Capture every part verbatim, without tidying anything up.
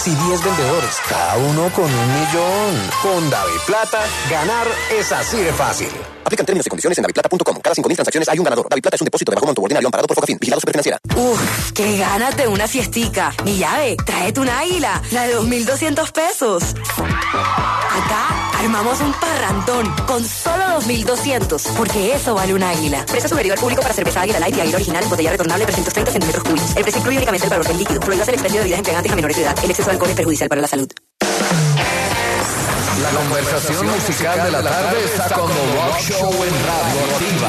y diez vendedores, cada uno con un millón. Con DaviPlata, ganar es así de fácil. Aplican términos y condiciones en daviplata punto com. Cada cinco mil transacciones hay un ganador. DaviPlata es un depósito de bajo monto ordinario amparado por Focafin. Vigilado Superfinanciera. Uf, qué ganas de una fiestica. Mi llave, tráete un águila, la de dos mil doscientos pesos. Acá armamos un parrandón con solo dos mil doscientos, porque eso vale un águila. Precio sugerido al público para cerveza Águila Light y Águila Original, botella retornable trescientos treinta centímetros cúbicos. El precio incluye únicamente el valor del líquido. Prohíbas el expendio de bebidas embriagantes a menores de edad. El exceso de alcohol es perjudicial para la salud. La conversación musical de la tarde está con The Rock Show en Radio Activa.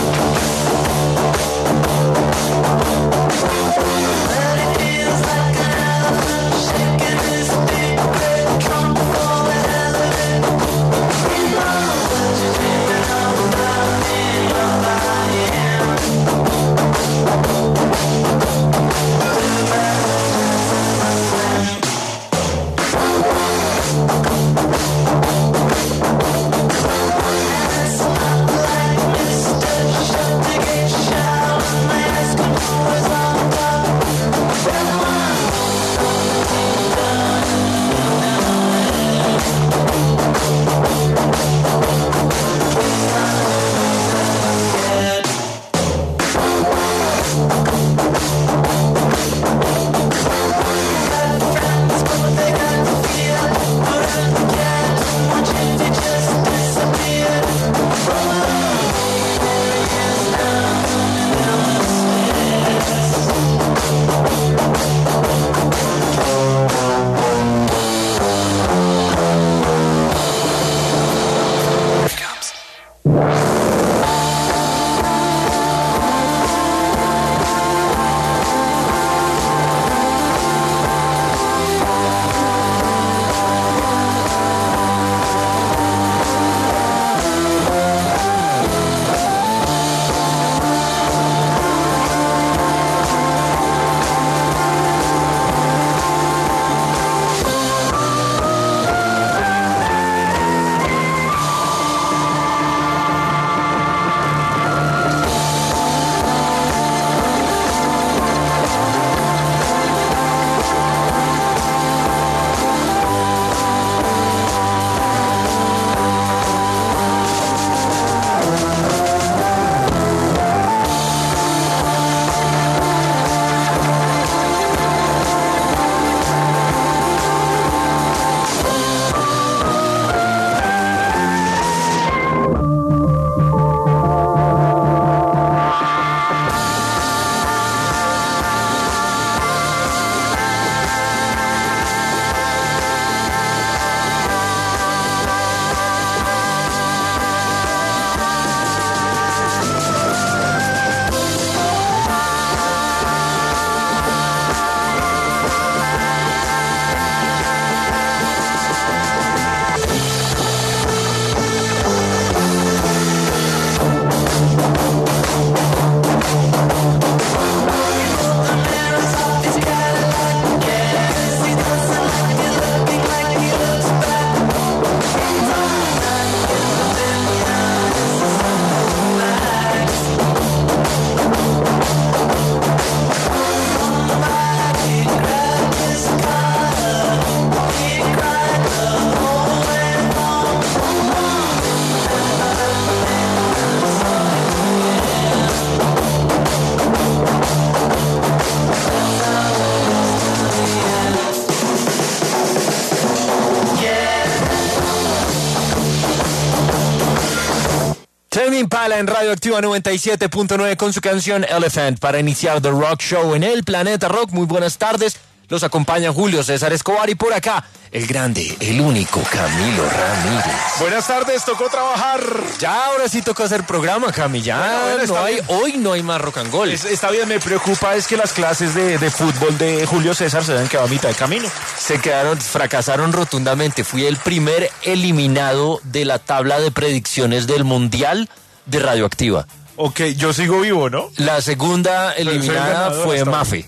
Impala en Radio Activa noventa y siete punto nueve con su canción Elephant para iniciar The Rock Show en el Planeta Rock. Muy buenas tardes, los acompaña Julio César Escobar y por acá el grande, el único Camilo Ramírez. Buenas tardes, tocó trabajar. Ya, ahora sí tocó hacer programa, Cami, ya bueno, bueno, no hay, bien. Hoy no hay más rock and roll. Es, está bien, me preocupa es que las clases de, de fútbol de Julio César se han quedado a mitad de camino. Se quedaron, fracasaron rotundamente. Fui el primer eliminado de la tabla de predicciones del Mundial de Radioactiva. Ok, yo sigo vivo, ¿no? La segunda eliminada fue Mafe.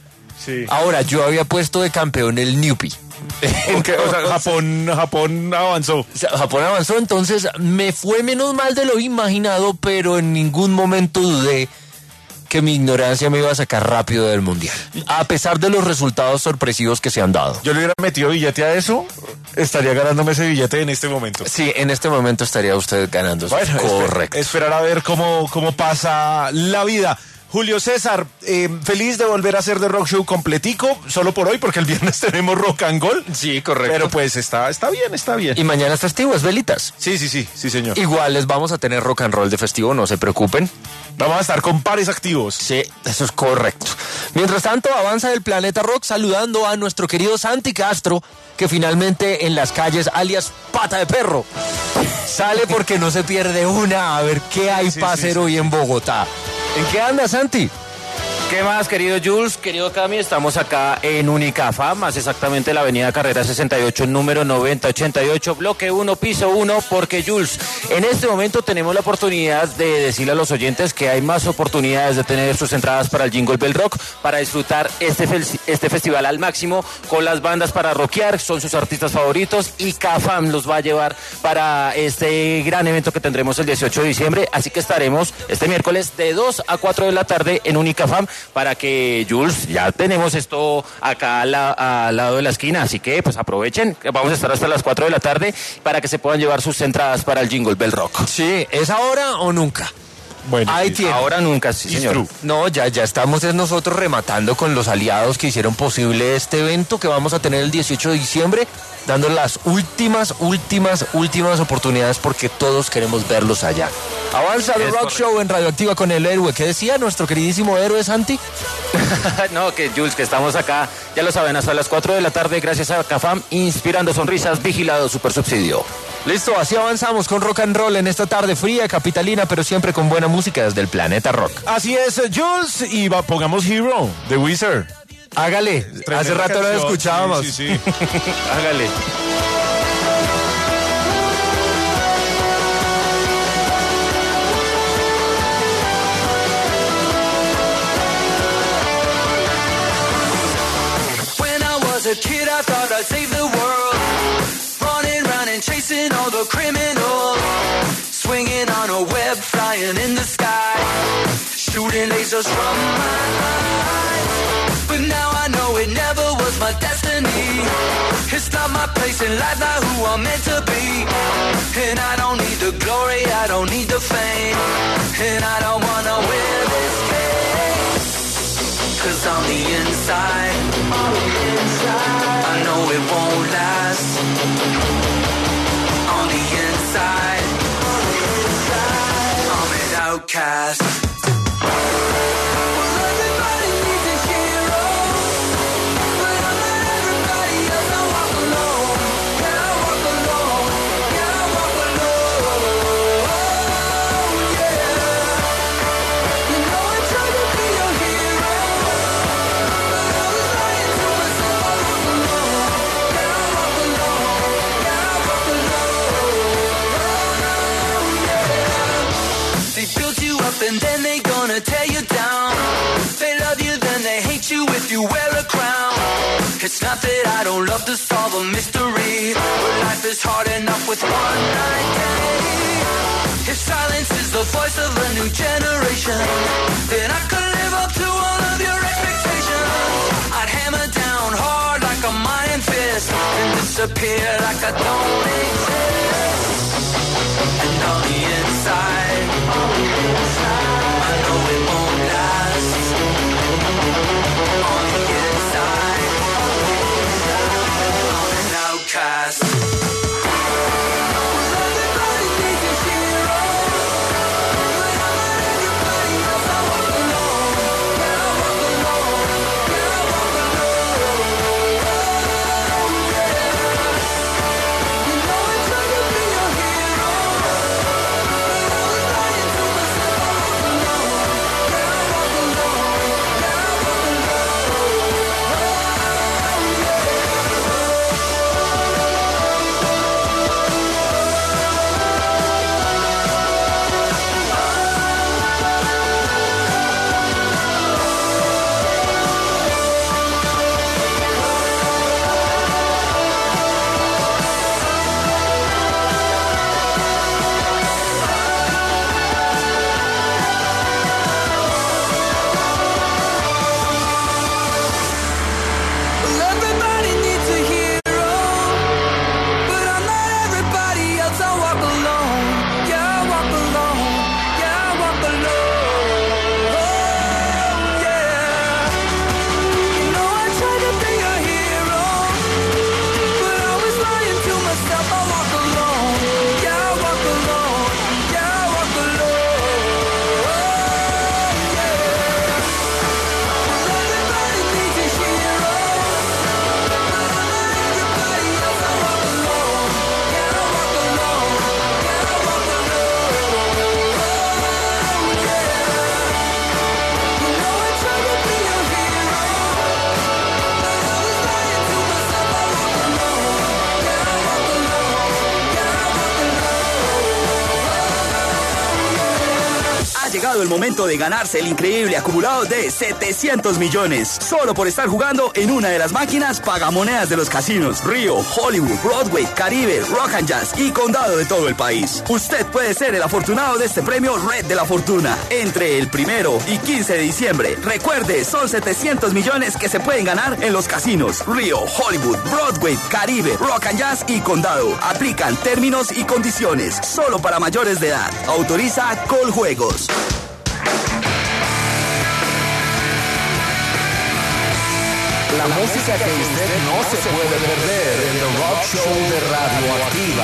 Sí. Ahora, yo había puesto de campeón el Newpi. Okay, o sea, Japón, Japón avanzó. Japón avanzó, entonces me fue menos mal de lo imaginado, pero en ningún momento dudé que mi ignorancia me iba a sacar rápido del Mundial, a pesar de los resultados sorpresivos que se han dado. Yo le hubiera metido billete a eso, estaría ganándome ese billete en este momento. Sí, en este momento estaría usted ganando. Bueno, correcto. Esper, esperar a ver cómo, cómo pasa la vida. Julio César, eh, feliz de volver a hacer The Rock Show completico, solo por hoy, porque el viernes tenemos Rock and Gold. Sí, correcto. Pero pues está, está bien, está bien. Y mañana es festivo, es velitas. Sí, sí, sí, sí, señor. Igual les vamos a tener rock and roll de festivo, no se preocupen. Vamos a estar con pares activos. Sí, eso es correcto. Mientras tanto, avanza el Planeta Rock saludando a nuestro querido Santi Castro, que finalmente en las calles, alias Pata de Perro, sale porque no se pierde una. A ver qué hay Sí, para sí, hacer sí, hoy sí. en Bogotá. ¿En qué anda, Santi? ¿Qué más, querido Jules, querido Cami? Estamos acá en Unicafam, más exactamente la avenida Carrera sesenta y ocho, número noventa ochenta y ocho, bloque uno, piso uno, porque Jules, en este momento tenemos la oportunidad de decirle a los oyentes que hay más oportunidades de tener sus entradas para el Jingle Bell Rock, para disfrutar este, fe- este festival al máximo, con las bandas para rockear, son sus artistas favoritos, y Cafam los va a llevar para este gran evento que tendremos el dieciocho de diciembre, así que estaremos este miércoles de dos a cuatro de la tarde en Unicafam, para que, Jules, ya tenemos esto acá al, la, al lado de la esquina, así que pues aprovechen, vamos a estar hasta las cuatro de la tarde para que se puedan llevar sus entradas para el Jingle Bell Rock. Sí, ¿es ahora o nunca? Bueno, Ahí sí. tiene. Ahora nunca, sí, It's señor. true. No, ya, ya estamos es nosotros rematando con los aliados que hicieron posible este evento que vamos a tener el dieciocho de diciembre, dando las últimas, últimas, últimas oportunidades porque todos queremos verlos allá. Avanza The Es Rock correcto. Show en Radioactiva con el héroe. ¿Qué decía nuestro queridísimo héroe, Santi? No, que Jules, que estamos acá, ya lo saben, hasta las cuatro de la tarde, gracias a Cafam, inspirando sonrisas, vigilado super subsidio. Listo, así avanzamos con rock and roll en esta tarde fría, capitalina, pero siempre con buena música desde el Planeta Rock. Así es, Jules, y va, pongamos Hero, The Wizard. Hágale, Tremenda hace rato no lo canción, escuchábamos. Sí, sí, sí. Hágale. When I was a kid, I thought I'd save the world. Running around and chasing all the criminals. Swinging on a web, flying in the sky. Shooting lasers from my eyes. But now I know it never was my destiny. It's not my place in life, not who I'm meant to be. And I don't need the glory, I don't need the fame. And I don't wanna wear this cape. Cause on the inside, on the inside, I know it won't last. On the inside, on the inside, I'm an outcast. Well, everybody needs a hero, but I'm not everybody else. I walk alone, yeah, I walk alone, yeah, I walk alone, yeah. You know I tried to be your hero, but I was lying to myself. I walk alone, yeah, I walk alone, yeah, I walk alone, yeah. They build you up and then they gonna tear you down. They love you, then they hate you if you wear a crown. It's not that I don't love to solve a mystery, but life is hard enough with one night day. If silence is the voice of a new generation, then I could live up to all of your expectations. I'd hammer down hard like a iron fist, and disappear like I don't exist. And on the inside, on the inside, I know it won't last. On the inside, on the inside, I'm an outcast. Well, everybody needs a hero, but I'm not everybody else. I walk alone, yeah, I walk alone, yeah, I walk alone, yeah. You know I tried to be your hero, but I was lying to myself. I walk alone, yeah, I walk alone, yeah, I walk alone, yeah. llegado el momento de ganarse el increíble acumulado de setecientos millones. Solo por estar jugando en una de las máquinas pagamonedas de los casinos Río, Hollywood, Broadway, Caribe, Rock and Jazz y Condado de todo el país. Usted puede ser el afortunado de este premio Red de la Fortuna entre el primero y quince de diciembre. Recuerde, son setecientos millones que se pueden ganar en los casinos Río, Hollywood, Broadway, Caribe, Rock and Jazz y Condado. Aplican términos y condiciones. Solo para mayores de edad. Autoriza Coljuegos. La música que usted no se puede perder en The Rock Show de Radioactiva.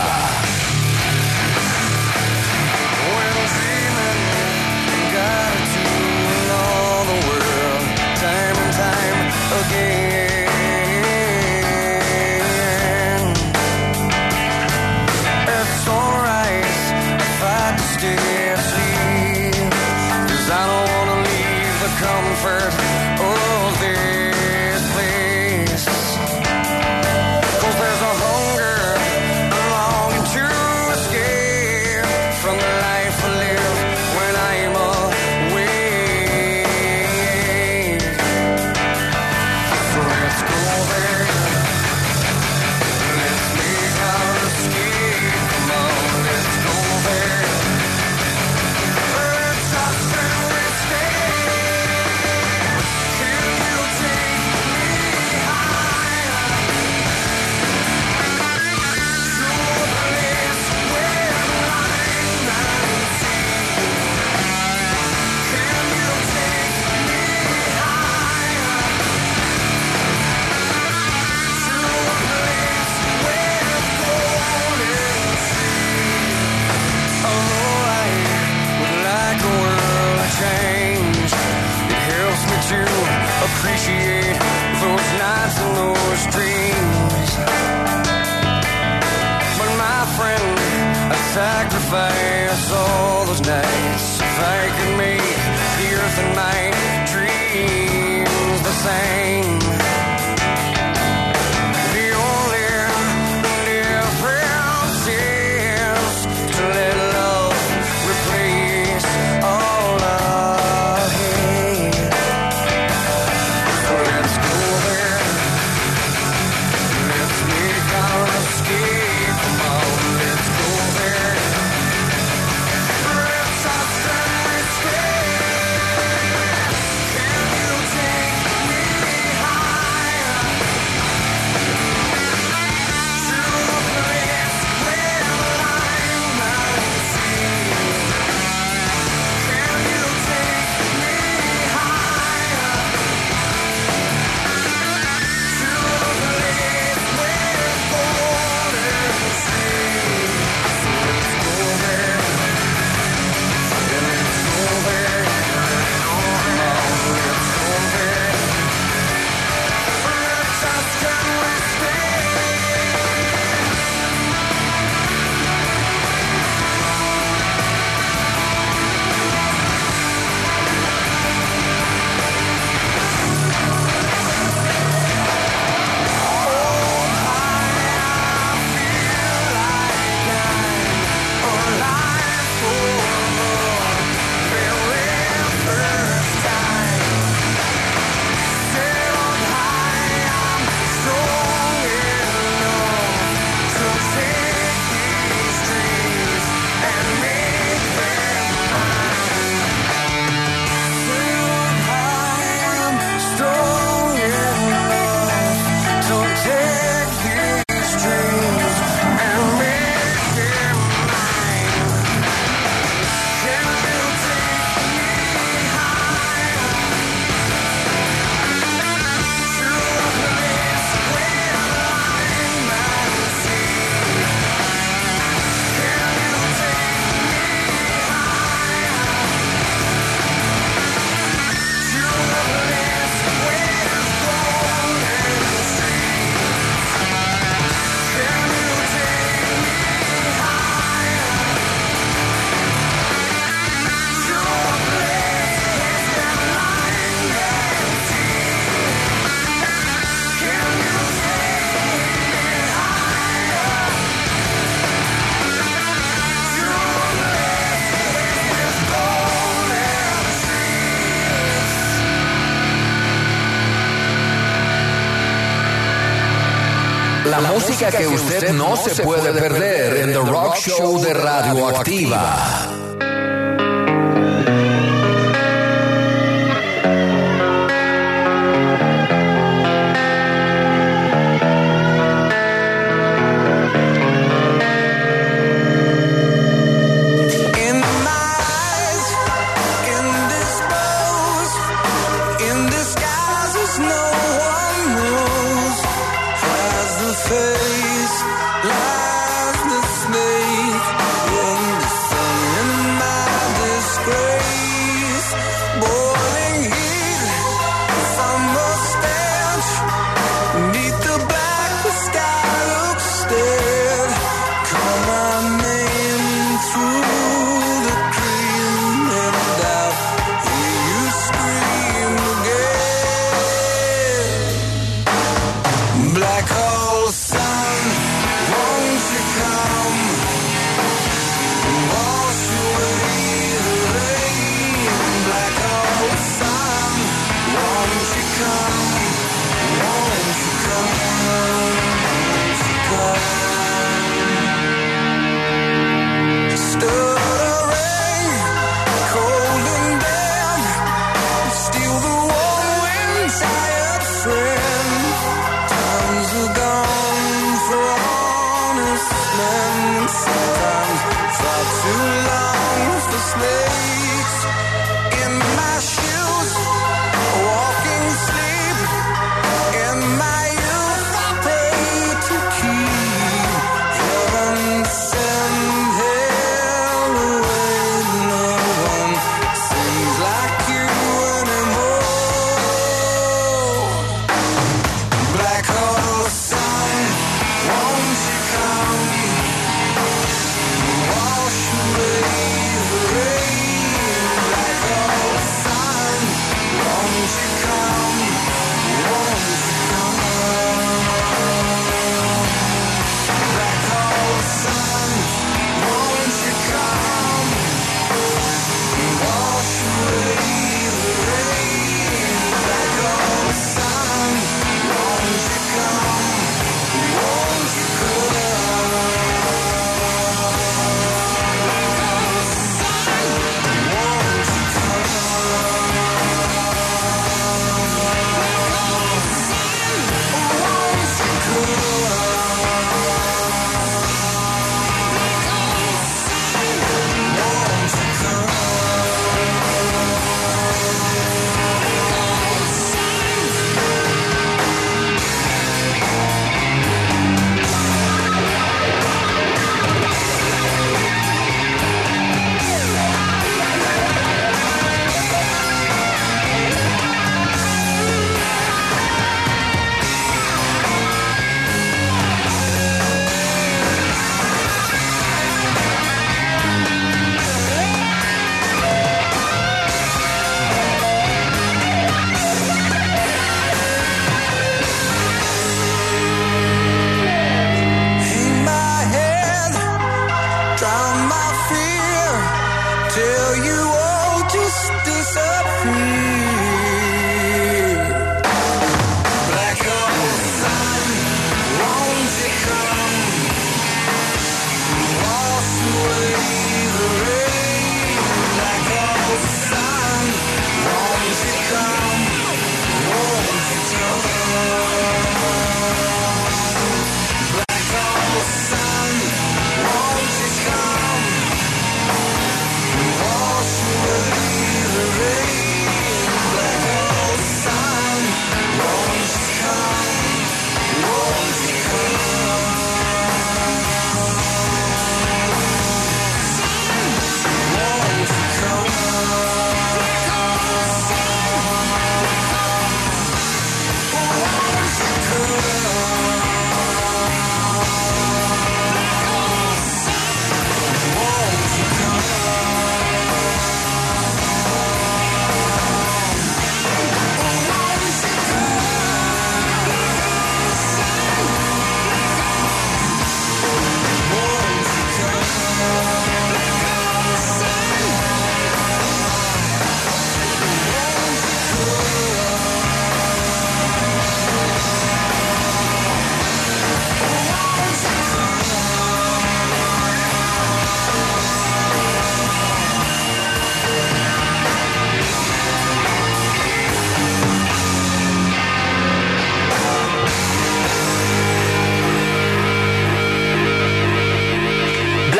Appreciate those nights and those dreams. But my friend, I'd sacrifice all those nights if I could make the earth and my dreams the same. The only difference is to let love replace all of hate. Let's go there. Let's make our escape. Come on, let's go there. Let's us and escape. Can you take me high? música que usted no se puede perder en The Rock Show de Radioactiva. Black hole sun won't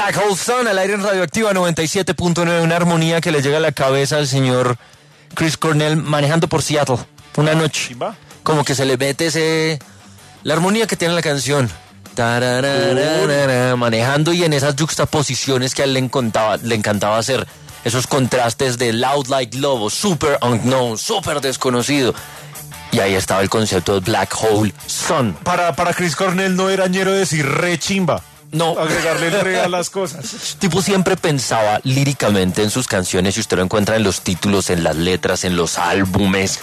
Black Hole Sun al aire en Radioactiva noventa y siete punto nueve, una armonía que le llega a la cabeza al señor Chris Cornell manejando por Seattle una noche. Como que se le mete ese la armonía que tiene la canción. Tarararara, manejando y en esas juxtaposiciones que a él le encantaba, le encantaba hacer. Esos contrastes de Loud Like Love, Super Unknown, Super Desconocido. Y ahí estaba el concepto de Black Hole Sun. Para, para Chris Cornell no era ñero decir re chimba. No. Agregarle el re a las cosas. Tipo siempre pensaba líricamente en sus canciones, y usted lo encuentra en los títulos, en las letras, en los álbumes.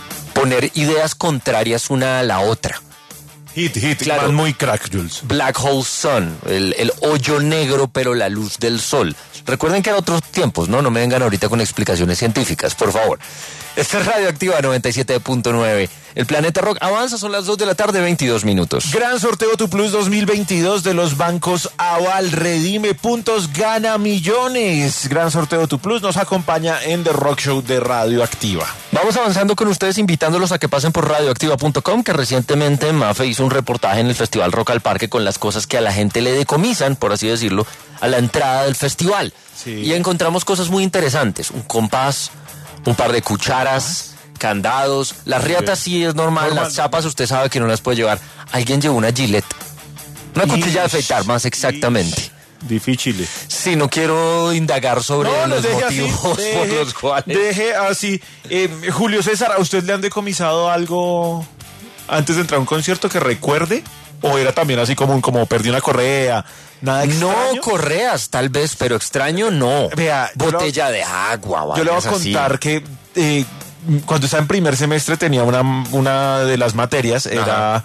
Poner ideas contrarias una a la otra. Hit, hit, claro. Man, muy crack, Jules. Black Hole Sun, el, el hoyo negro pero la luz del sol. Recuerden que eran otros tiempos, ¿no? No me vengan ahorita con explicaciones científicas, por favor. Esta es Radioactiva noventa y siete punto nueve. El Planeta Rock avanza, son las dos de la tarde, veintidós minutos. Gran sorteo Tu Plus dos mil veintidós de los bancos Aval. Redime puntos, gana millones. Gran sorteo Tu Plus nos acompaña en The Rock Show de Radioactiva. Vamos avanzando con ustedes, invitándolos a que pasen por radioactiva punto com, que recientemente Mafe hizo un reportaje en el Festival Rock al Parque con las cosas que a la gente le decomisan, por así decirlo, a la entrada del festival. Sí. Y encontramos cosas muy interesantes. Un compás, un par de cucharas, candados. Las riatas sí es normal, normal. Las chapas usted sabe que no las puede llevar. Alguien llevó una Gillette. Una Ish. cuchilla de afeitar, más exactamente. Ish. Difícil. Sí, no quiero indagar sobre no, los motivos así, por deje, los cuales. Deje así. Eh, Julio César, ¿a usted le han decomisado algo antes de entrar a un concierto que recuerde? ¿O era también así como, como perdí una correa? Nada extraño. No, correas tal vez, pero extraño no. Vea, botella lo, de agua. Yo le voy a contar así. que eh, cuando estaba en primer semestre tenía una, una de las materias, Ajá. era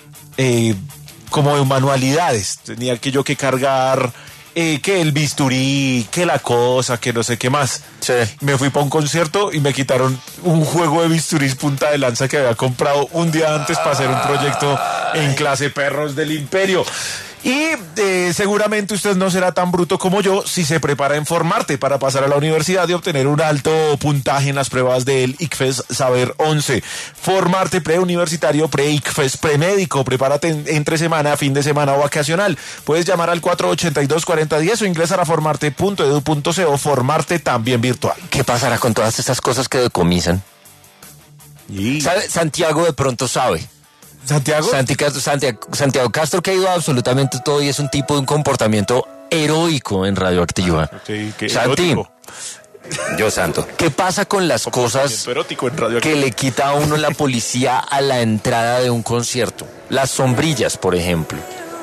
eh, como de manualidades. Tenía que yo que cargar eh, que el bisturí, que la cosa, que no sé qué más. Sí. Me fui para un concierto y me quitaron un juego de bisturís punta de lanza que había comprado un día antes para hacer un proyecto en clase Perros del Imperio. Y eh, seguramente usted no será tan bruto como yo si se prepara en Formarte para pasar a la universidad y obtener un alto puntaje en las pruebas del ICFES Saber once. Formarte preuniversitario, pre-ICFES, premédico. Prepárate en, entre semana, fin de semana o vacacional. Puedes llamar al cuatro ochenta y dos, cuarenta diez o ingresar a formarte punto edu punto co. Formarte también virtual. ¿Qué pasará con todas estas cosas que decomisan? Y... ¿Sabe? Santiago de pronto sabe. ¿Santiago? Santiago, Santiago, Santiago Castro, que ha ido a absolutamente todo y es un tipo de un comportamiento heroico en Radioactiva. Sí, que Santi, erótico. Yo santo. ¿Qué pasa con las cosas erótico en Radioactiva que le quita a uno la policía a la entrada de un concierto? Las sombrillas, por ejemplo.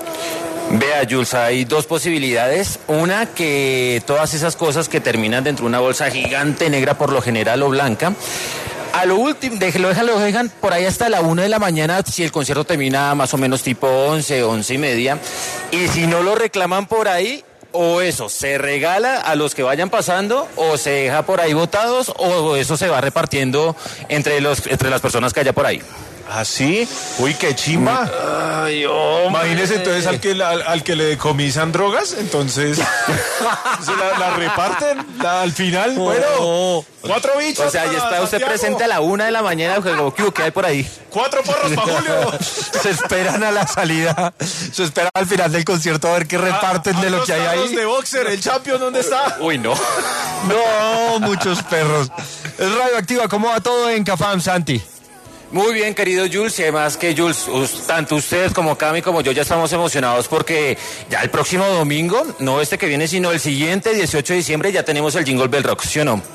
Vea, Jules, hay dos posibilidades. Una, que todas esas cosas que terminan dentro de una bolsa gigante negra, por lo general, o blanca, a lo último, déjelo, déjalo, dejan por ahí hasta la una de la mañana, si el concierto termina más o menos tipo once, once y media. Y si no lo reclaman por ahí, o eso se regala a los que vayan pasando, o se deja por ahí botados, o eso se va repartiendo entre los entre las personas que haya por ahí. ¿Ah, sí? Uy, qué chimba. Ay, hombre. Imagínese entonces al que, al, al que le decomisan drogas, entonces se la, la reparten la, al final. Oh, bueno, cuatro bichos. O sea, ahí está usted presente a la una de la mañana, ¿qué hay por ahí? Cuatro porros para Julio. Se esperan a la salida, se esperan al final del concierto a ver qué reparten a, de a lo que hay ahí. De boxer, el champion, ¿dónde está? Uy, no. No, muchos perros. Es Radioactiva, ¿cómo va todo en Cafam, Santi? Muy bien, querido Jules, y además que Jules, tanto ustedes como Cami como yo ya estamos emocionados porque ya el próximo domingo, no este que viene, sino el siguiente, dieciocho de diciembre, ya tenemos el Jingle Bell Rock, ¿sí o no?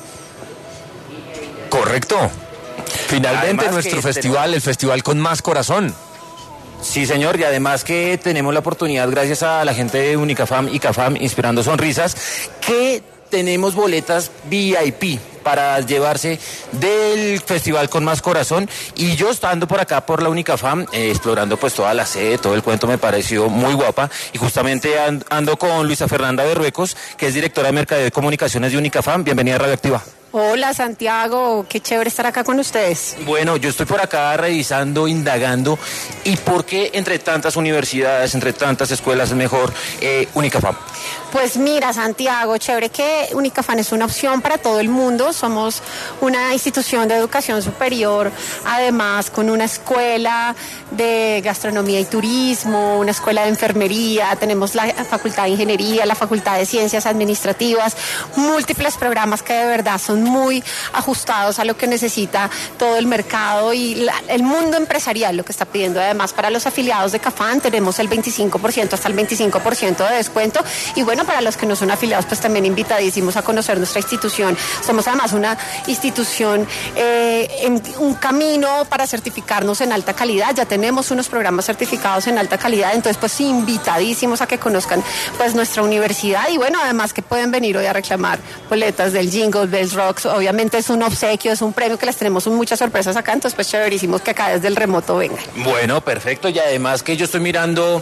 Correcto. Finalmente además nuestro festival, tenemos... el festival con más corazón. Sí, señor, y además que tenemos la oportunidad, gracias a la gente de Unicafam y Cafam, Inspirando Sonrisas, que tenemos boletas V I P para llevarse del festival con más corazón. Y yo estando por acá por la Unicafam, eh, explorando pues toda la sede, todo el cuento me pareció muy guapa, y justamente ando con Luisa Fernanda Berruecos, que es directora de Mercadeo y Comunicaciones de Unicafam. Bienvenida a Radioactiva. Hola Santiago, qué chévere estar acá con ustedes. Bueno, yo estoy por acá revisando, indagando, ¿y por qué entre tantas universidades, entre tantas escuelas es mejor eh, Unicafam? Pues mira Santiago, chévere que Unicafam es una opción para todo el mundo. Somos una institución de educación superior, además con una escuela de gastronomía y turismo, una escuela de enfermería, tenemos la facultad de ingeniería, la facultad de ciencias administrativas, múltiples programas que de verdad son muy ajustados a lo que necesita todo el mercado y la, el mundo empresarial, lo que está pidiendo. Además, para los afiliados de Cafam tenemos el veinticinco por ciento hasta el veinticinco por ciento de descuento, y bueno, para los que no son afiliados, pues también invitadísimos a conocer nuestra institución. Somos además una institución eh, en un camino para certificarnos en alta calidad. Ya tenemos unos programas certificados en alta calidad, entonces pues invitadísimos a que conozcan pues nuestra universidad, y bueno, además que pueden venir hoy a reclamar boletas del Jingle Bells Rocks. Obviamente es un obsequio, es un premio que les tenemos muchas sorpresas acá, entonces pues chéverísimos que acá desde el remoto vengan. Bueno, perfecto, y además que yo estoy mirando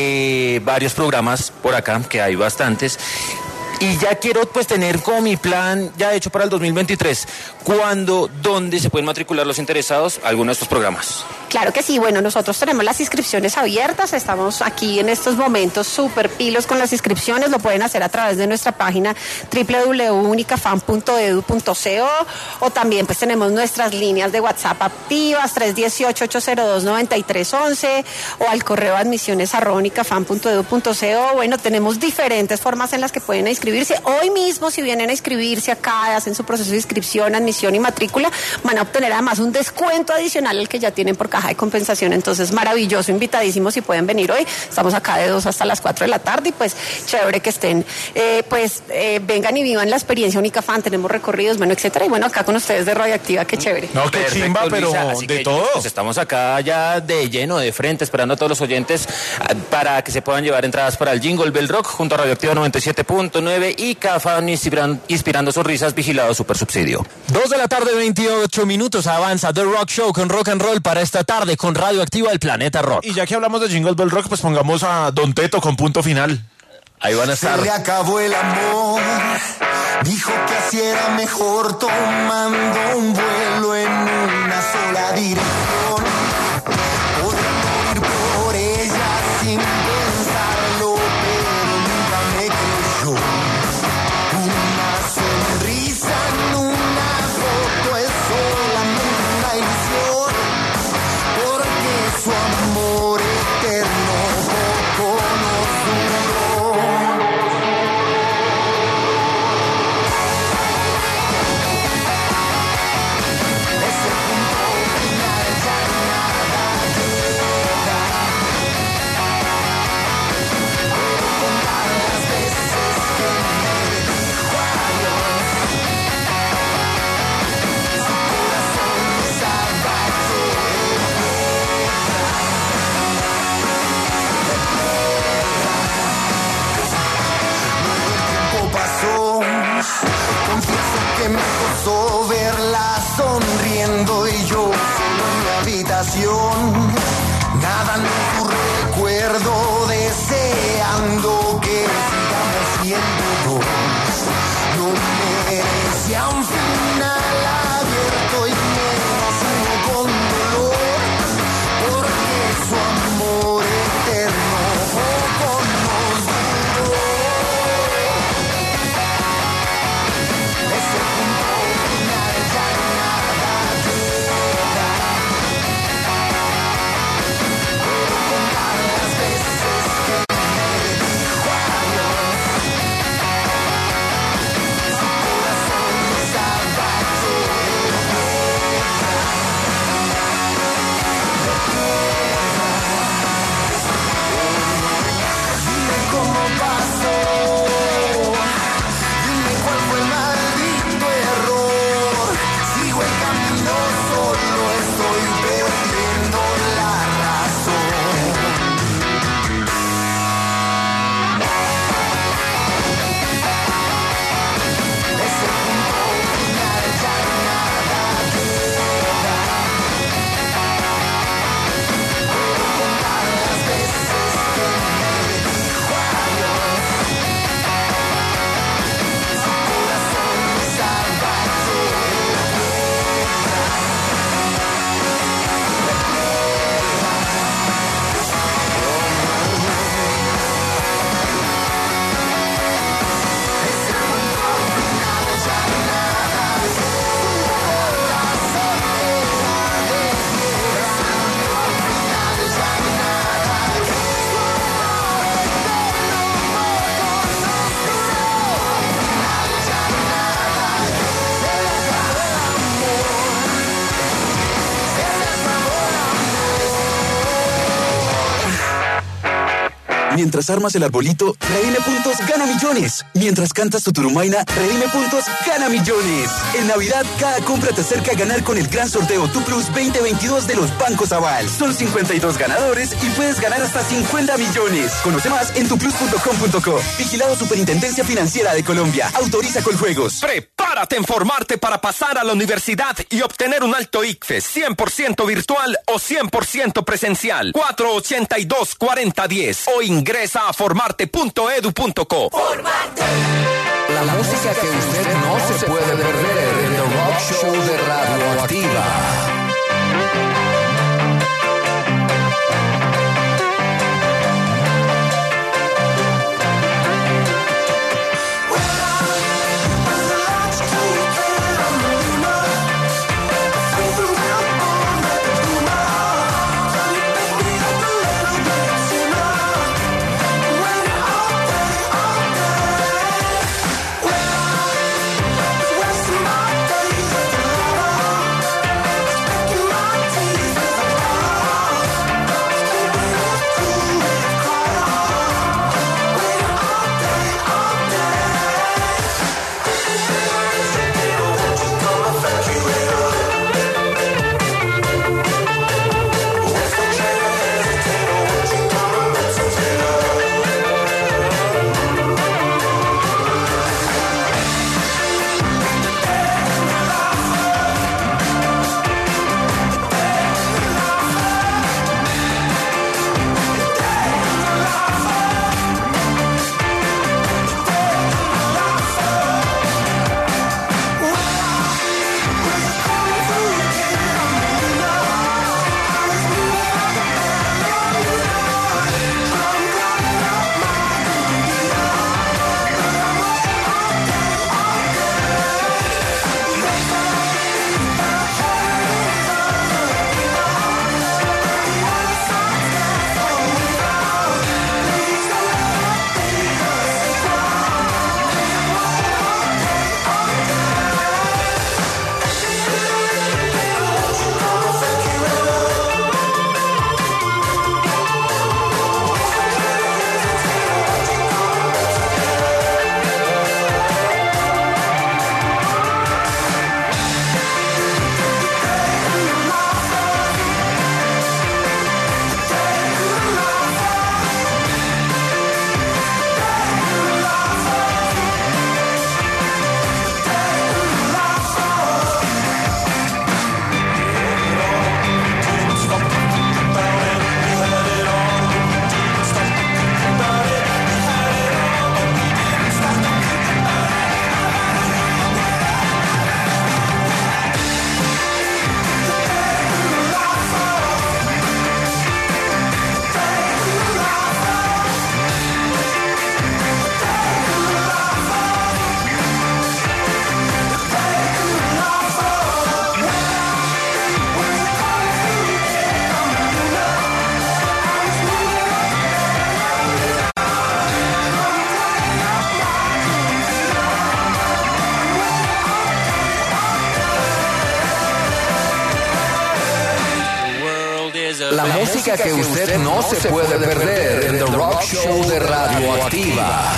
eh, varios programas por acá, que hay bastantes, y ya quiero pues tener como mi plan ya hecho para el dos mil veintitrés. ¿Cuándo, dónde se pueden matricular los interesados a alguno de estos programas? Claro que sí, bueno, nosotros tenemos las inscripciones abiertas, estamos aquí en estos momentos súper pilos con las inscripciones, lo pueden hacer a través de nuestra página doble u doble u doble u punto unicafam punto edu punto co, o también pues tenemos nuestras líneas de WhatsApp activas, tres uno ocho, ocho cero dos, nueve tres uno uno, o al correo admisiones arroba unicafam punto edu punto co. Bueno, tenemos diferentes formas en las que pueden inscribirse. Hoy mismo, si vienen a inscribirse acá, hacen su proceso de inscripción, admisión y matrícula, van a obtener además un descuento adicional al que ya tienen por caja de compensación. Entonces, maravilloso, invitadísimos si pueden venir hoy. Estamos acá de dos hasta las cuatro de la tarde, y pues chévere que estén, eh, pues eh, vengan y vivan la experiencia Unicafam. Tenemos recorridos, bueno, etcétera, y bueno, acá con ustedes de Radioactiva, qué chévere. No, qué Perfecto, chimba, pero Luisa, así de que, todo. Pues estamos acá ya de lleno, de frente, esperando a todos los oyentes ah, para que se puedan llevar entradas para el Jingle Bell Rock junto a Radioactiva noventa y siete punto nueve y Cafam inspiran, inspirando sonrisas, vigilado super subsidio. Dos de la tarde, veintiocho minutos, avanza The Rock Show con rock and roll para esta tarde con Radioactiva El Planeta Rock. Y ya que hablamos de Jingle Bell Rock, pues pongamos a Don Teto con Punto Final. Ahí van a estar. Se le acabó el amor, dijo que así era mejor, tomando un vuelo en una sola dirección. Podría morir por ella sin pensarlo, pero nunca me creyó. Una sonrisa en una foto es solamente una ilusión, porque su amor eterno poco nos duró. Ese punto final ya nada queda. Puedo contar las veces que me dijo adiós. Su corazón estaba hecho pasó, confieso que me costó verla sonriendo y yo solo en mi habitación, nadando en tu recuerdo, deseando que sigamos siendo dos. No merecía un final abierto y menos uno con dolor, porque su amor eterno poco nos duró. Ese punto final ya nada queda. Puedo contar las veces Mientras armas el arbolito, redime puntos, gana millones. Mientras cantas tu turumaina, redime puntos, gana millones. En Navidad, cada compra te acerca a ganar con el gran sorteo Tu Plus veinte veintidós de los Bancos Aval. Son cincuenta y dos ganadores y puedes ganar hasta cincuenta millones. Conoce más en tu plus punto com punto co. Vigilado Superintendencia Financiera de Colombia. Autoriza Coljuegos. Prepárate en formarte para pasar a la universidad y obtener un alto I C F E S cien por ciento virtual o cien por ciento presencial. cuatro ochenta y dos, cuarenta diez o ingresa a formarte punto edu punto co. Formarte. La música que usted no se puede perder en The Rock Show de Radioactiva. La música que usted no se puede perder en The Rock Show de Radioactiva.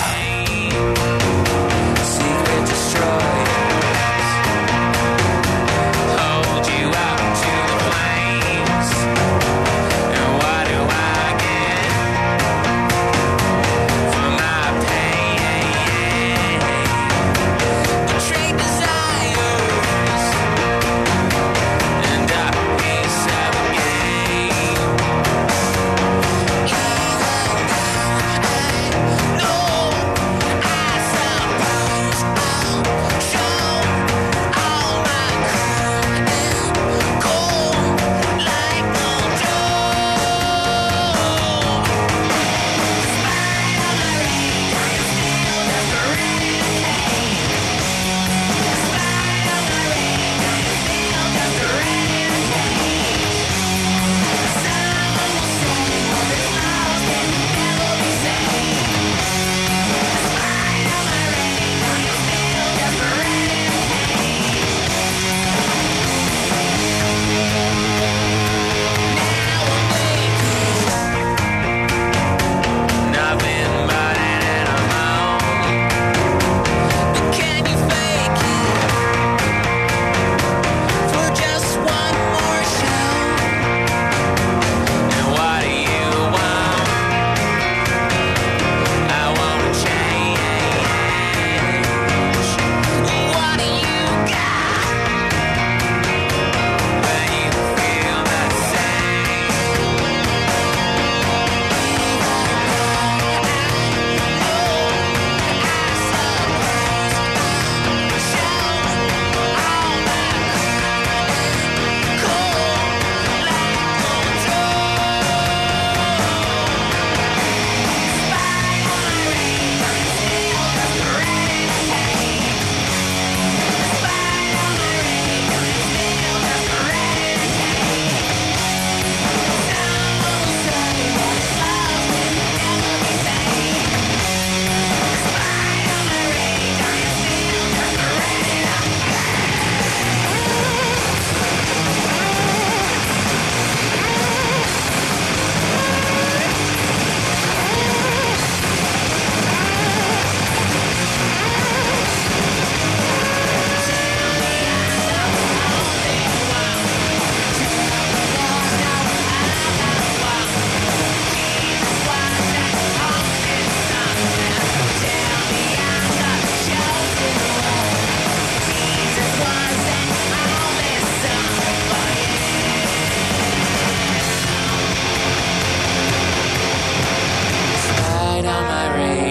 No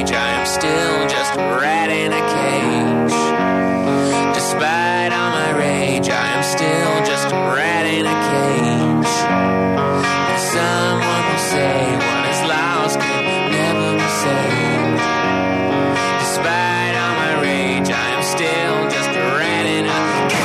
rage, I am still just a rat in a cage. Despite all my rage, I am still just a rat in a cage. And someone will say what is lost can never be saved. Despite all my rage, I am still just a rat in a cage.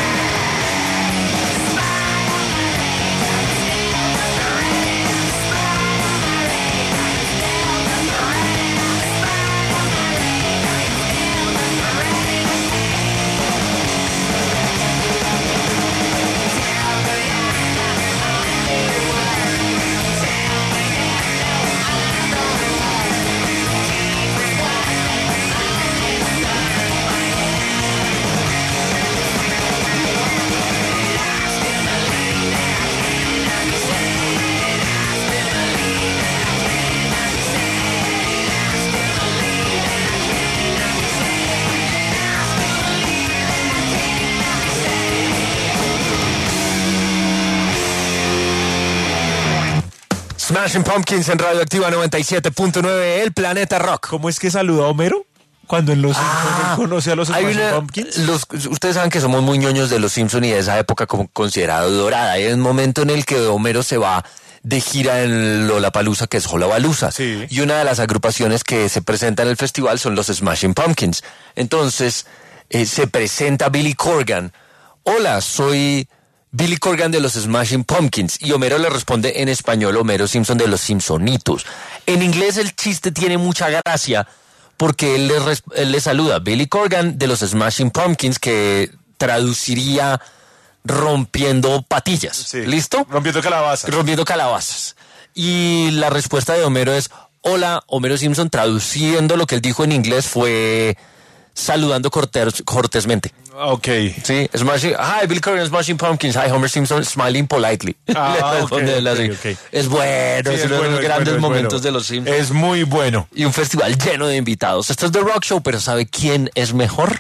Smashing Pumpkins en Radioactiva noventa y siete punto nueve, El Planeta Rock. ¿Cómo es que saluda a Homero? Cuando en Los Simpsons Ah, él conoce a los hay Smashing una- Pumpkins. los- ustedes saben que somos muy ñoños de los Simpsons y de esa época como considerada dorada. Hay un momento en el que Homero se va de gira en Lollapalooza, que es Lollapalooza. Sí. Y una de las agrupaciones que se presenta en el festival son los Smashing Pumpkins. Entonces, eh, se presenta Billy Corgan. Hola, soy Billy Corgan de los Smashing Pumpkins. Y Homero le responde en español, Homero Simpson de los Simpsonitos. En inglés el chiste tiene mucha gracia porque él le, res- él le saluda, Billy Corgan de los Smashing Pumpkins, que traduciría rompiendo patillas. Sí. ¿Listo? Rompiendo calabazas. Rompiendo calabazas. Y la respuesta de Homero es, hola, Homero Simpson, traduciendo lo que él dijo en inglés fue saludando cortés- cortésmente. Ok. Sí, smashing, hi, Billy Corgan, Smashing Pumpkins, hi, Homer Simpson, smiling politely. Ah, Le responde ok, él así. ok, ok. Es bueno, Sí, es es uno de bueno, los es grandes bueno, es momentos bueno. de los Simpsons. Es muy bueno. Y un festival lleno de invitados. Esto es The Rock Show, pero ¿sabe quién es mejor?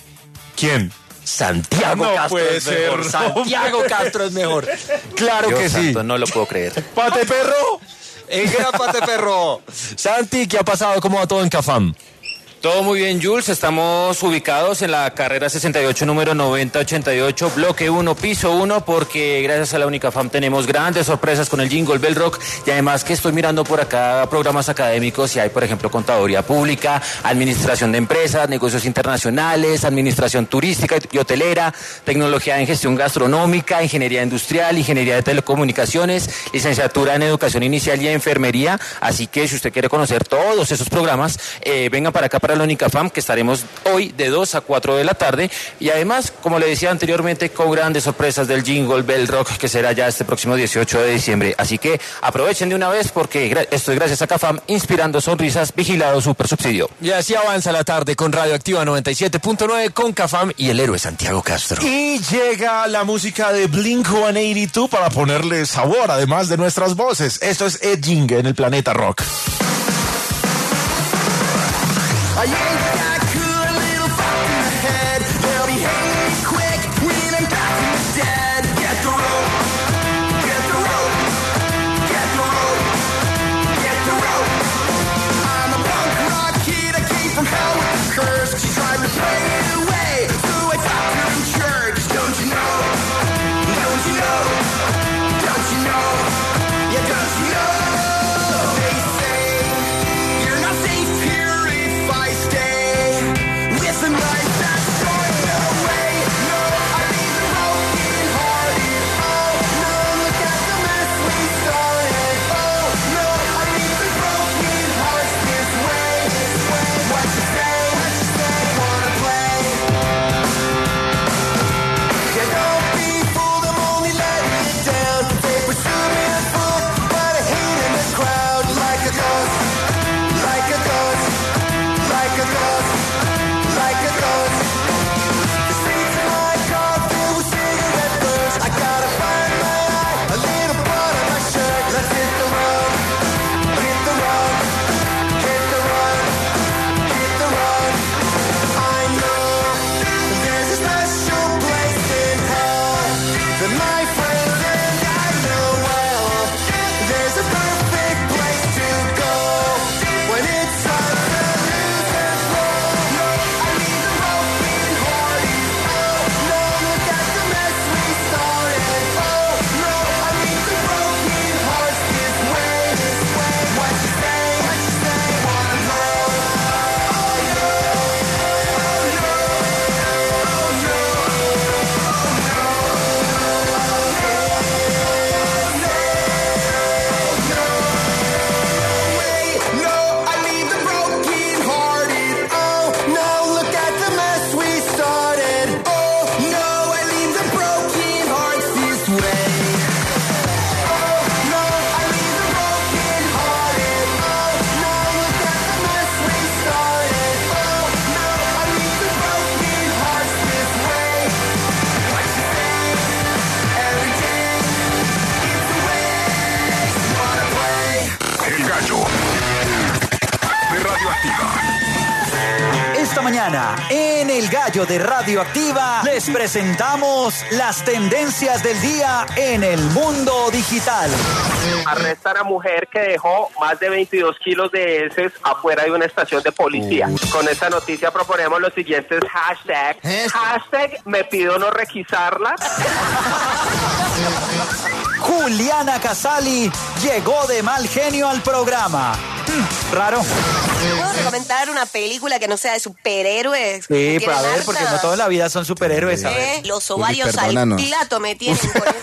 ¿Quién? Santiago No Castro puede es mejor. ser, Santiago Castro es mejor. Claro Dios que sí. santo, no lo puedo creer. ¡Pate perro! El gran Pate Perro. Santi, ¿qué ha pasado? ¿Cómo va todo en Cafam? Todo muy bien, Jules. Estamos ubicados en la carrera sesenta y ocho, número noventa ochenta y ocho, bloque uno, piso uno, porque gracias a la Unicafam tenemos grandes sorpresas con el Jingle Bell Rock y además que estoy mirando por acá programas académicos y hay, por ejemplo, contaduría pública, administración de empresas, negocios internacionales, administración turística y hotelera, tecnología en gestión gastronómica, ingeniería industrial, ingeniería de telecomunicaciones, licenciatura en educación inicial y enfermería. Así que si usted quiere conocer todos esos programas, eh, vengan para acá para la Unicafam, que estaremos hoy de dos a cuatro de la tarde. Y además, como le decía anteriormente, con grandes sorpresas del Jingle Bell Rock, que será ya este próximo dieciocho de diciembre. Así que aprovechen de una vez porque gra- esto es gracias a Cafam, inspirando sonrisas, vigilado super subsidio. Y así avanza la tarde con Radioactiva noventa y siete punto nueve, con Cafam y el héroe Santiago Castro. Y llega la música de Blink ciento ochenta y dos para ponerle sabor, además de nuestras voces. Esto es Edging en el Planeta Rock. I ain't that cool, a little fucked in the head. They'll be hanging me quick when I'm back from the dead. Get the rope, get the rope, get the rope, get the rope. I'm a punk rock kid, I came from hell with the curse. She tried to play it away, so I talked her in church. Don't you know, don't you know, don't you know, yeah, don't you know. They say mañana, en El Gallo de Radioactiva, les presentamos las tendencias del día en el mundo digital. Arrestan a mujer que dejó más de veintidós kilos de heces afuera de una estación de policía. Uh. Con esta noticia proponemos los siguientes hashtags. Hashtag me pido no requisarla. Juliana Casali llegó de mal genio al programa. Hmm, raro. ¿Puedo recomendar una película que no sea de superhéroes? Sí, pero a ver, porque no toda la vida son superhéroes. A ver. ¿Eh? Los ovarios al plato me tienen con eso.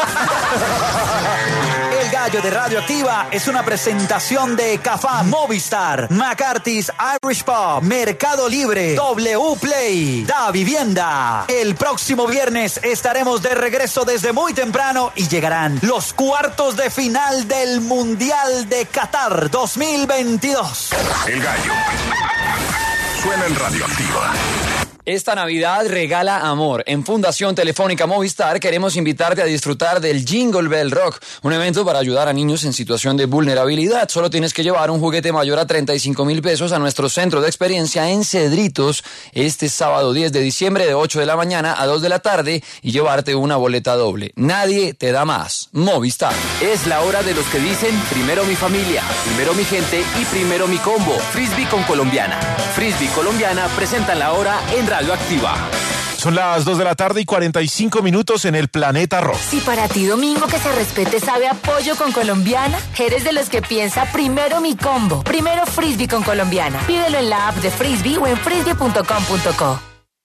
El Gallo de Radioactiva es una presentación de Cafá, Movistar, McCarthy's Irish Pub, Mercado Libre, W Play, Da Vivienda. El próximo viernes estaremos de regreso desde muy temprano y llegarán los cuartos de final del Mundial de Qatar dos mil veintidós. El Gallo suena en Radioactiva. Esta Navidad regala amor. En Fundación Telefónica Movistar queremos invitarte a disfrutar del Jingle Bell Rock, un evento para ayudar a niños en situación de vulnerabilidad. Solo tienes que llevar un juguete mayor a treinta y cinco mil pesos a nuestro centro de experiencia en Cedritos este sábado diez de diciembre de ocho de la mañana a dos de la tarde y llevarte una boleta doble. Nadie te da más. Movistar. Es la hora de los que dicen primero mi familia, primero mi gente y primero mi combo. Frisbee con Colombiana. Frisbee Colombiana presentan la hora en Radioactiva. Son las dos de la tarde y cuarenta y cinco minutos en el Planeta Rock. Si para ti domingo que se respete sabe a pollo con Colombiana, eres de los que piensa primero mi combo. Primero Frisbee con Colombiana. Pídelo en la app de Frisbee o en frisbee punto com punto co.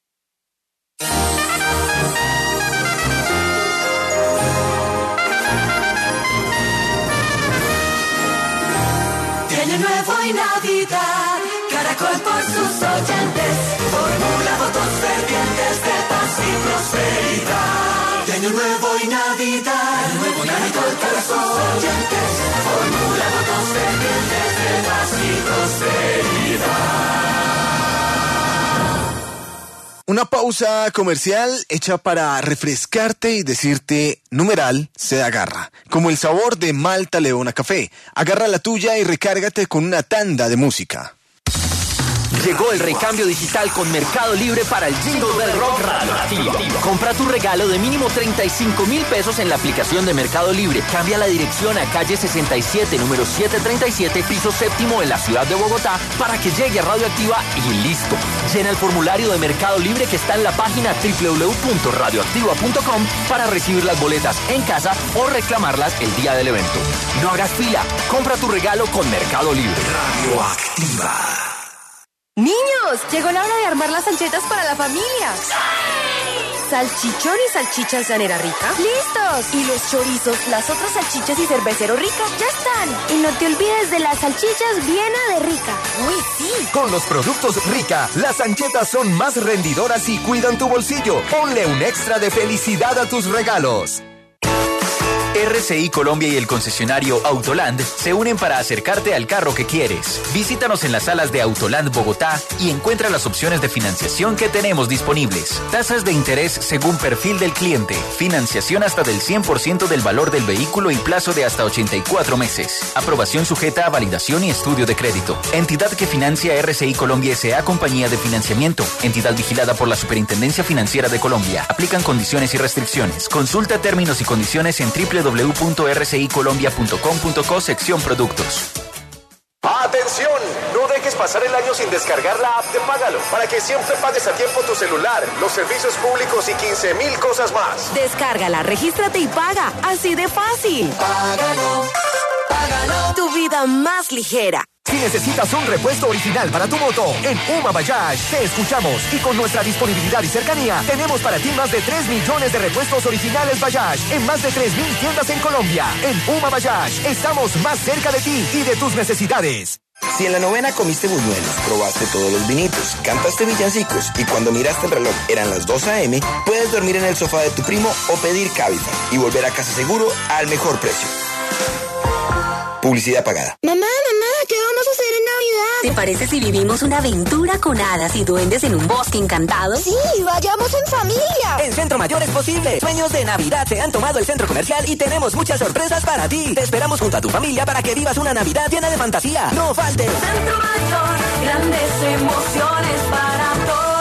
Tiene nuevo y Navidad, Caracol por sus oyentes, formula votos fervientes de paz y prosperidad. Tiene nuevo y Navidad, nuevo Caracol por sus oyentes, formula votos fervientes de paz y prosperidad. Una pausa comercial hecha para refrescarte y decirte, numeral, se agarra. Como el sabor de Malta Leona Café. Agarra la tuya y recárgate con una tanda de música. Llegó el recambio digital con Mercado Libre para el Jingle Bell Rock Radioactiva. Compra tu regalo de mínimo treinta y cinco mil pesos en la aplicación de Mercado Libre. Cambia la dirección a calle sesenta y siete, número setecientos treinta y siete, piso séptimo en la ciudad de Bogotá para que llegue a Radioactiva y listo. Llena el formulario de Mercado Libre que está en la página doble u doble u doble u punto radioactiva punto com para recibir las boletas en casa o reclamarlas el día del evento. No hagas fila. Compra tu regalo con Mercado Libre. Radioactiva. ¡Niños! Llegó la hora de armar las anchetas para la familia. ¡Sí! ¿Salchichón y salchichas llanera rica? ¡Listos! ¿Y los chorizos, las otras salchichas y cervecero rica? ¡Ya están! Y no te olvides de las salchichas Viena de Rica. ¡Uy, sí! Con los productos Rica, las anchetas son más rendidoras y cuidan tu bolsillo. Ponle un extra de felicidad a tus regalos. R C I Colombia y el concesionario Autoland se unen para acercarte al carro que quieres. Visítanos en las salas de Autoland Bogotá y encuentra las opciones de financiación que tenemos disponibles. Tasas de interés según perfil del cliente, financiación hasta del cien por ciento del valor del vehículo y plazo de hasta ochenta y cuatro meses. Aprobación sujeta a validación y estudio de crédito. Entidad que financia R C I Colombia S A Compañía de Financiamiento. Entidad vigilada por la Superintendencia Financiera de Colombia. Aplican condiciones y restricciones. Consulta términos y condiciones en doble u doble u doble u punto r c i colombia punto com punto co sección productos. ¡Atención! No dejes pasar el año sin descargar la app de Págalo para que siempre pagues a tiempo tu celular, los servicios públicos y quince mil cosas más. Descárgala, regístrate y paga. Así de fácil. Págalo, págalo. Tu vida más ligera. Si necesitas un repuesto original para tu moto, en Uma Bajaj te escuchamos y con nuestra disponibilidad y cercanía tenemos para ti más de tres millones de repuestos originales Bajaj en más de tres mil tiendas en Colombia. En Uma Bajaj estamos más cerca de ti y de tus necesidades. Si en la novena comiste buñuelos, probaste todos los vinitos, cantaste villancicos y cuando miraste el reloj eran las dos a eme, puedes dormir en el sofá de tu primo o pedir Cabify y volver a casa seguro al mejor precio. Publicidad pagada. Mamá, mamá, ¿qué vamos a hacer en Navidad? ¿Te parece si vivimos una aventura con hadas y duendes en un bosque encantado? Sí, vayamos en familia. En Centro Mayor es posible. Sueños de Navidad se han tomado el centro comercial y tenemos muchas sorpresas para ti. Te esperamos junto a tu familia para que vivas una Navidad llena de fantasía. No faltes. Centro Mayor, grandes emociones para todos.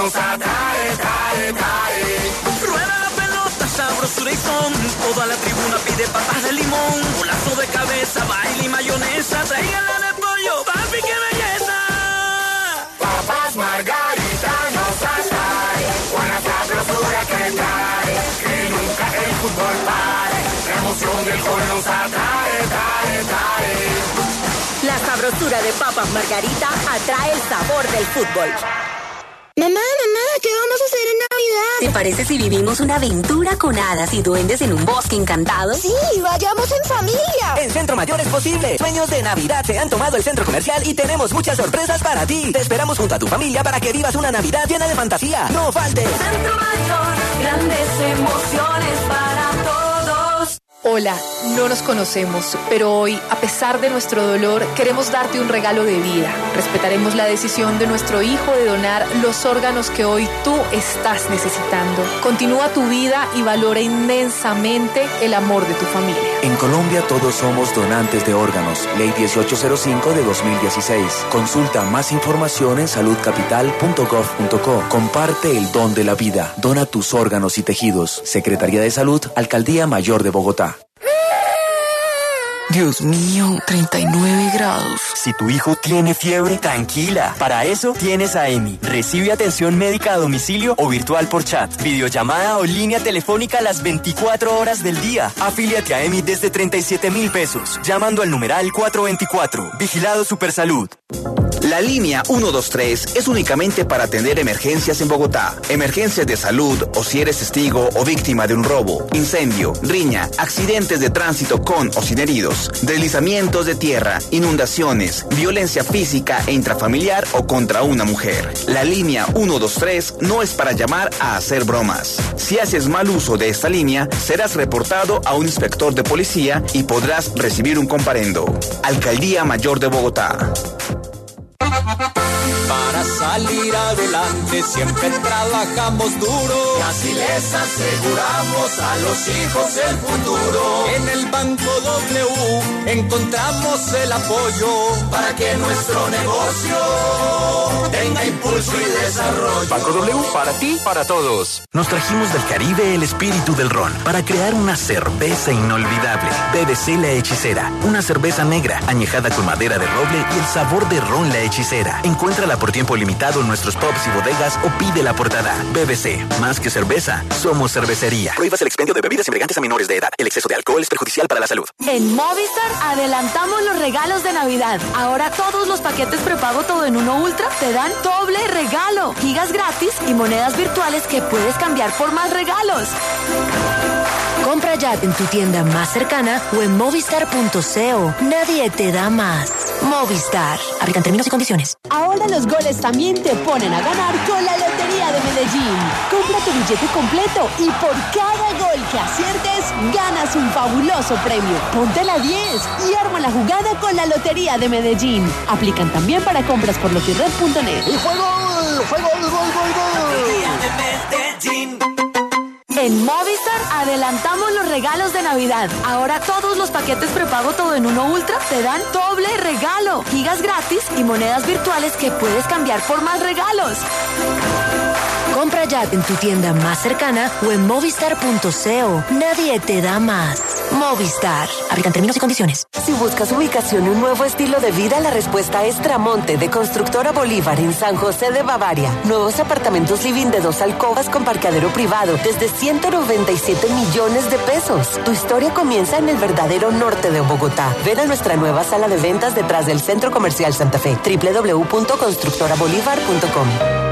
nos atrae, trae, trae. Rueda la pelota, sabrosura y son. Toda la tribuna pide papas de limón. Golazo de cabeza, baile y mayonesa. Tráigala de pollo, papi, qué belleza. Papas Margarita nos atrae, con la sabrosura que trae, que nunca el fútbol pare, la emoción del gol nos atrae, trae, trae. La sabrosura de Papas Margarita atrae el sabor del fútbol. Mamá, mamá, ¿qué vamos a hacer en Navidad? ¿Te parece si vivimos una aventura con hadas y duendes en un bosque encantado? Sí, vayamos en familia. En Centro Mayor es posible. Sueños de Navidad se han tomado el centro comercial y tenemos muchas sorpresas para ti. Te esperamos junto a tu familia para que vivas una Navidad llena de fantasía. No faltes. Centro Mayor, grandes emociones para todos. Hola, no nos conocemos, pero hoy, a pesar de nuestro dolor, queremos darte un regalo de vida. Respetaremos la decisión de nuestro hijo de donar los órganos que hoy tú estás necesitando. Continúa tu vida y valora inmensamente el amor de tu familia. En Colombia todos somos donantes de órganos. Ley dieciocho cero cinco de dos mil dieciséis. Consulta más información en salud capital punto gov punto co. Comparte el don de la vida. Dona tus órganos y tejidos. Secretaría de Salud, Alcaldía Mayor de Bogotá. Dios mío, treinta y nueve grados. Si tu hijo tiene fiebre, tranquila. Para eso tienes a EMI. Recibe atención médica a domicilio o virtual por chat, videollamada o línea telefónica las veinticuatro horas del día. Afíliate a EMI desde treinta y siete mil pesos, llamando al numeral cuatrocientos veinticuatro. Vigilado Supersalud. La línea ciento veintitrés es únicamente para atender emergencias en Bogotá. Emergencias de salud o si eres testigo o víctima de un robo, incendio, riña, accidentes de tránsito con o sin heridos, deslizamientos de tierra, inundaciones, violencia física e intrafamiliar o contra una mujer. La línea ciento veintitrés no es para llamar a hacer bromas. Si haces mal uso de esta línea, serás reportado a un inspector de policía y podrás recibir un comparendo. Alcaldía Mayor de Bogotá. Para salir adelante siempre trabajamos duro y así les aseguramos a los hijos el futuro. En el Banco W encontramos el apoyo para que nuestro negocio tenga impulso y desarrollo. Banco W, para ti, para todos. Nos trajimos del Caribe el espíritu del ron para crear una cerveza inolvidable. B B C La Hechicera, una cerveza negra añejada con madera de roble y el sabor de ron La Hechicera. Encuéntrala por tiempo limitado en nuestros pubs y bodegas o pídela portada. B B C, más que cerveza, somos cervecería. Prohíbas el expendio de bebidas embriagantes a menores de edad. El exceso de alcohol es perjudicial para la salud. En Movistar adelantamos los regalos de Navidad. Ahora todos los paquetes prepago todo en uno Ultra te dan doble regalo, gigas gratis y monedas virtuales que puedes cambiar por más regalos. Compra ya en tu tienda más cercana o en movistar punto co. Nadie te da más. Movistar. Aplican términos y condiciones. Ahora los goles también te ponen a ganar con la Lotería de Medellín. Compra tu billete completo y por cada gol que aciertes, ganas un fabuloso premio. Ponte la diez y arma la jugada con la Lotería de Medellín. Aplican también para compras por lotirred punto net. ¡Y fue gol! ¡Fue gol, gol, gol, gol! Lotería de Medellín. En Movistar adelantamos los regalos de Navidad. Ahora todos los paquetes prepago todo en uno Ultra te dan doble regalo, gigas gratis y monedas virtuales que puedes cambiar por más regalos. Compra ya en tu tienda más cercana o en movistar punto co. Nadie te da más. Movistar. Aplican términos y condiciones. Si buscas ubicación y un nuevo estilo de vida, la respuesta es Tramonte de Constructora Bolívar en San José de Bavaria. Nuevos apartamentos living de dos alcobas con parqueadero privado desde ciento noventa y siete millones de pesos. Tu historia comienza en el verdadero norte de Bogotá. Ven a nuestra nueva sala de ventas detrás del Centro Comercial Santa Fe. doble u doble u doble u punto constructora bolívar punto com.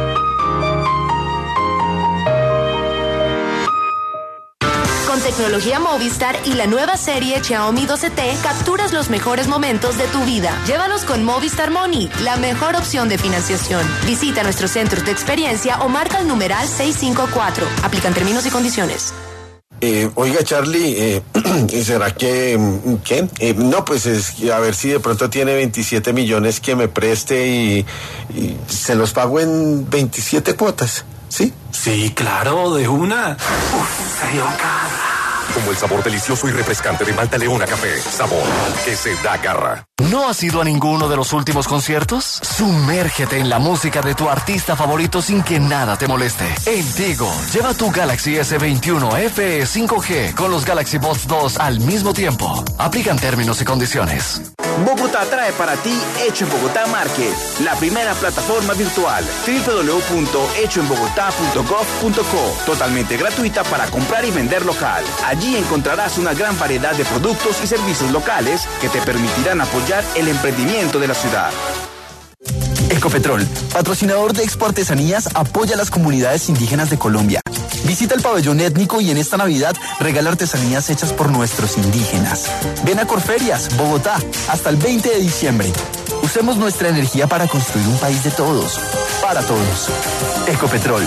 Con tecnología Movistar y la nueva serie Xiaomi doce T, capturas los mejores momentos de tu vida. Llévalos con Movistar Money, la mejor opción de financiación. Visita nuestros centros de experiencia o marca el numeral seiscientos cincuenta y cuatro. Aplican términos y condiciones. Eh, oiga, Charlie, eh, ¿será que, qué? Eh, no, pues es, a ver si de pronto tiene veintisiete millones que me preste y, y se los pago en veintisiete cuotas, ¿sí? Sí, claro, de una. Uf, frío cara. como el sabor delicioso y refrescante de Malta Leona Café. Sabor que se da garra. ¿No has ido a ninguno de los últimos conciertos? Sumérgete en la música de tu artista favorito sin que nada te moleste. En Tigo, lleva tu Galaxy S veintiuno F E cinco G con los Galaxy Buds dos al mismo tiempo. Aplican términos y condiciones. Bogotá trae para ti Hecho en Bogotá Market, la primera plataforma virtual, doble u doble u doble u punto hecho en bogotá punto gov punto co, totalmente gratuita para comprar y vender local. Allí encontrarás una gran variedad de productos y servicios locales que te permitirán apoyar el emprendimiento de la ciudad. Ecopetrol, patrocinador de Expo Artesanías, apoya a las comunidades indígenas de Colombia. Visita el pabellón étnico y en esta Navidad regala artesanías hechas por nuestros indígenas. Ven a Corferias, Bogotá, hasta el veinte de diciembre. Usemos nuestra energía para construir un país de todos, para todos. Ecopetrol.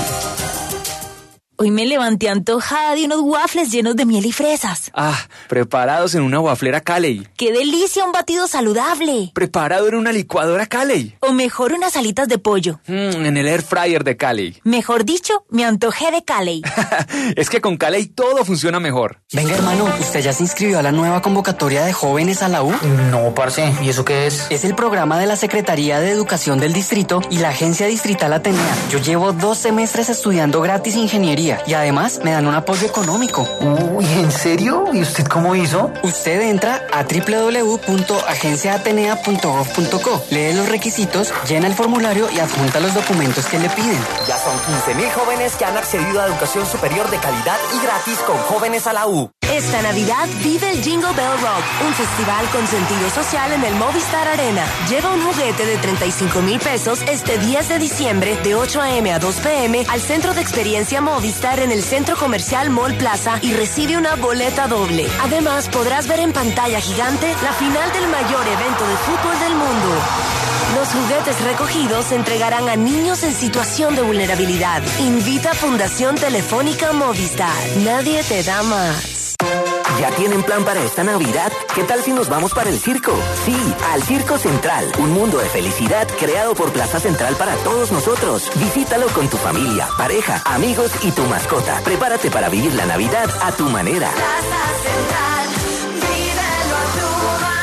Hoy me levanté antojada de unos waffles llenos de miel y fresas. Ah, preparados en una waflera Caley. ¡Qué delicia un batido saludable! Preparado en una licuadora Caley. O mejor unas alitas de pollo. Mm, en el air fryer de Caley. Mejor dicho, me antojé de Caley. Es que con Caley todo funciona mejor. Venga, hermano, ¿usted ya se inscribió a la nueva convocatoria de jóvenes a la U? No, parce, ¿y eso qué es? Es el programa de la Secretaría de Educación del Distrito y la Agencia Distrital Atenea. Yo llevo dos semestres estudiando gratis ingeniería y además me dan un apoyo económico. Uy, ¿en serio? ¿Y usted cómo hizo? Usted entra a doble u doble u doble u punto agencia atenea punto gov punto co, lee los requisitos, llena el formulario y adjunta los documentos que le piden. Ya son quince mil jóvenes que han accedido a educación superior de calidad y gratis con Jóvenes a la U. Esta Navidad vive el Jingle Bell Rock, un festival con sentido social en el Movistar Arena. Lleva un juguete de treinta y cinco mil pesos este diez de diciembre de ocho a eme a dos pe eme al Centro de Experiencia Movistar en el Centro Comercial Mall Plaza y recibe una boleta doble. Además, podrás ver en pantalla gigante la final del mayor evento de fútbol del mundo. Los juguetes recogidos se entregarán a niños en situación de vulnerabilidad. Invita a Fundación Telefónica Movistar. Nadie te da más. ¿Ya tienen plan para esta Navidad? ¿Qué tal si nos vamos para el circo? Sí, al Circo Central, un mundo de felicidad creado por Plaza Central para todos nosotros. Visítalo con tu familia, pareja, amigos y tu mascota. Prepárate para vivir la Navidad a tu manera. Plaza Central, vívelo a tu manera.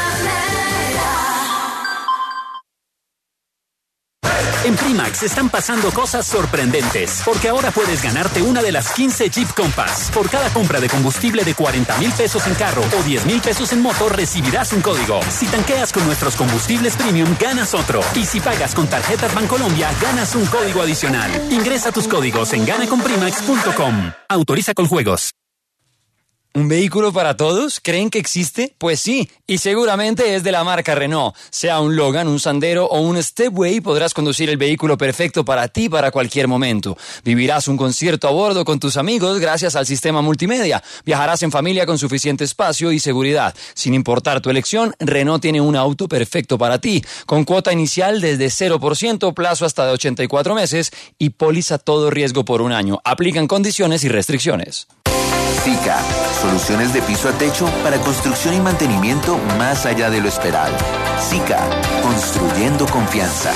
En Primax están pasando cosas sorprendentes, porque ahora puedes ganarte una de las quince Jeep Compass. Por cada compra de combustible de cuarenta mil pesos en carro o diez mil pesos en moto, recibirás un código. Si tanqueas con nuestros combustibles premium, ganas otro. Y si pagas con tarjetas Bancolombia, ganas un código adicional. Ingresa tus códigos en gana con primax punto com. Autoriza con juegos. ¿Un vehículo para todos? ¿Creen que existe? Pues sí, y seguramente es de la marca Renault. Sea un Logan, un Sandero o un Stepway, podrás conducir el vehículo perfecto para ti para cualquier momento. Vivirás un concierto a bordo con tus amigos gracias al sistema multimedia. Viajarás en familia con suficiente espacio y seguridad. Sin importar tu elección, Renault tiene un auto perfecto para ti. Con cuota inicial desde cero por ciento, plazo hasta de ochenta y cuatro meses y póliza todo riesgo por un año. Aplican condiciones y restricciones. SICA, soluciones de piso a techo para construcción y mantenimiento más allá de lo esperado. SICA, construyendo confianza.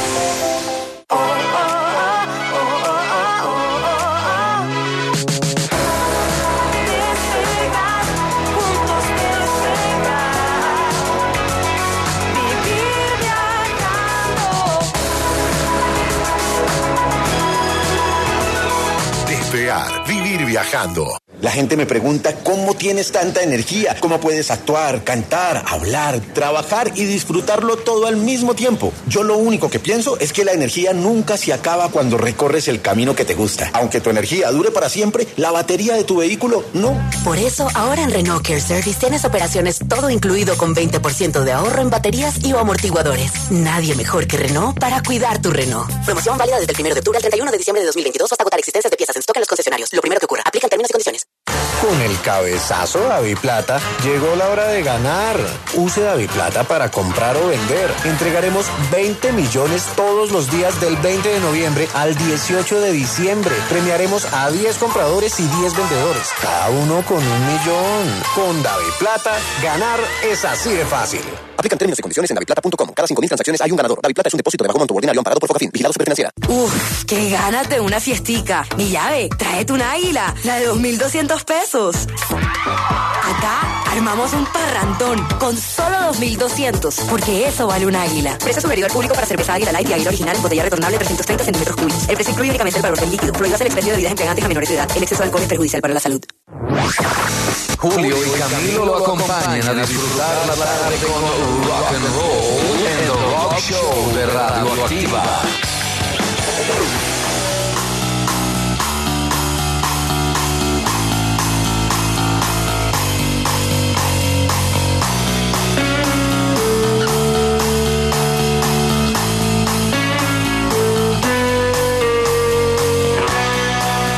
Despegar, vivir viajando. La gente me pregunta cómo tienes tanta energía, cómo puedes actuar, cantar, hablar, trabajar y disfrutarlo todo al mismo tiempo. Yo lo único que pienso es que la energía nunca se acaba cuando recorres el camino que te gusta. Aunque tu energía dure para siempre, la batería de tu vehículo no. Por eso, ahora en Renault Care Service tienes operaciones todo incluido con veinte por ciento de ahorro en baterías y o amortiguadores. Nadie mejor que Renault para cuidar tu Renault. Promoción válida desde el primero de octubre al treinta y uno de diciembre de dos mil veintidós hasta agotar existencias de piezas en stock en los concesionarios. Lo primero que ocurra. Aplican términos y condiciones. Con el cabezazo DaviPlata llegó la hora de ganar. Use DaviPlata para comprar o vender. Entregaremos veinte millones todos los días del veinte de noviembre al dieciocho de diciembre. Premiaremos a diez compradores y diez vendedores. Cada uno con un millón. Con DaviPlata, ganar es así de fácil. Aplican términos y condiciones en daviplata punto com. Cada cinco mil transacciones hay un ganador. DaviPlata es un depósito de bajo monto ordinario amparado por Focafin. Vigilado Superfinanciera. Uf, qué ganas de una fiestica. Mi llave, tráete una águila. La de dos mil doscientos pesos. Acá armamos un parrantón con solo dos mil doscientos, porque eso vale un águila. Precio sugerido al público para cerveza Águila Light y Águila Original en botella retornable trescientos treinta centímetros cúbicos. El precio incluye únicamente el valor del líquido. Prohíbas el expendio de bebidas embriagantes a menores de edad. El exceso de alcohol es perjudicial para la salud. Julio y Camilo lo acompañan a disfrutar la tarde con rock and roll en The Rock Show de Radio Activa.